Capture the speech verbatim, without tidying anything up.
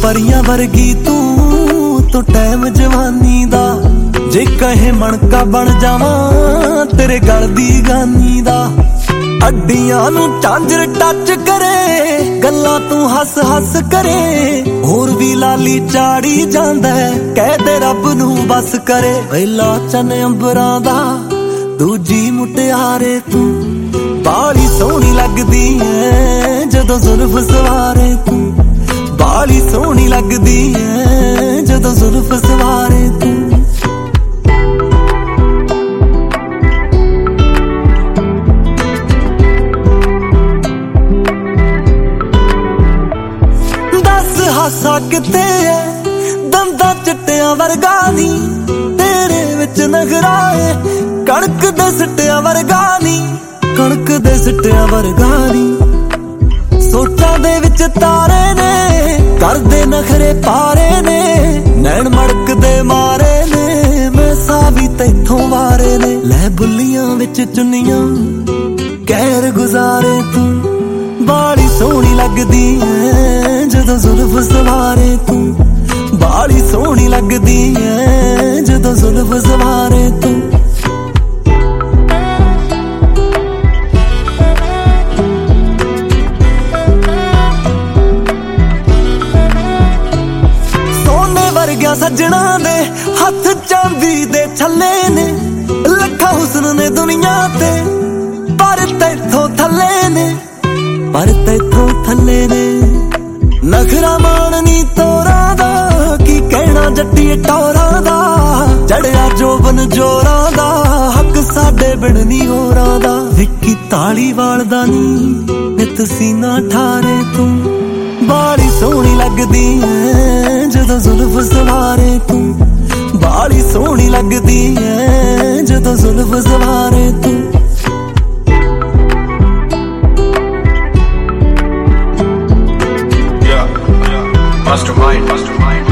परियां वर्गी तू तो टाइम जवानी दा, जे कहे मणका बन जावां तेरे गल दी गानी दा। अड्डियां नू झांजर टच करे, गल्लां तू हस हस करे, होर भी लाली चाड़ी जांदा कह दे रब नू बस करे। वेला चन अंबरां दा दूजी मुटियारे तू, बाली सोहनी लगदी ऐ जदों जुल्फ सवारे तू, बाली सोहनी लगदी ऐ जदों जुल्फ सवारे तू। दस हासा किते है दंदा चिट्टियां वर्गा नी, तेरे विच नखरा है कणक दे सिट्टियां वर्गा नी, कणक दे सिट्टियां वर्गा नी। सोचां दे विच तारे ने करदे नखरे पारे ने, नैन मड़क दे मारे ने मैं सावी तैथों वारे ने। लै बुल्लियां विच चुन्नियां कहर गुजारे तू, बाली सोहनी लगदी ऐ जदों जुल्फ सवारे तू, बाली सोहनी लगदी ऐ जदों जुल्फ सवारे तू। सजना दे हथ चांदी दे छल्ले ने, लखा हुस्न ने दुनिया ते पर तैथों थल्ले ने, पर तैथों थल्ले ने। नखरा माननी तोरा दा की कहना जट्टी टोरा दा, चढ़िया जोबन जोरा दा हक साडे बिड़नी होरा दा। विक्की धालीवाल दा नी नित सीना ठारे तू, बाली सोहनी लगदी ऐ जदों जुल्फ सवारे तू, बाली सोहनी लगदी ऐ जदों जुल्फ सवारे तू। Yeah, yeah. Mastermind, mastermind.